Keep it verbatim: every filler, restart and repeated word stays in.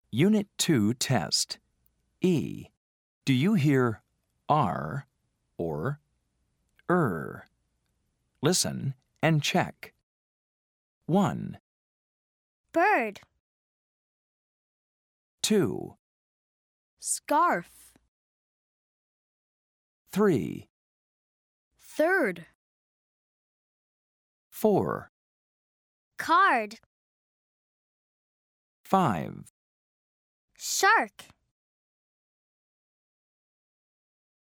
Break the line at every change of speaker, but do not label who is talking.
Unit two test. E. Do you hear R or er? Listen and check. one.
Bird.
two.
Scarf.
three.
Third.
four.
Card.
five.
Shark.